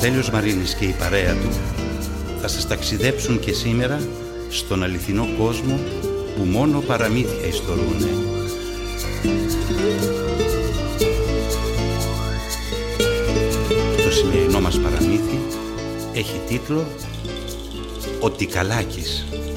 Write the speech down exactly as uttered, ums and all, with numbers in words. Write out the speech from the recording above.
Στέλιος Μαρίνης και η παρέα του θα σας ταξιδέψουν και σήμερα στον αληθινό κόσμο που μόνο παραμύθια ιστορούνε. Το σημερινό μας παραμύθι έχει τίτλο «Ο Τικαλάκης».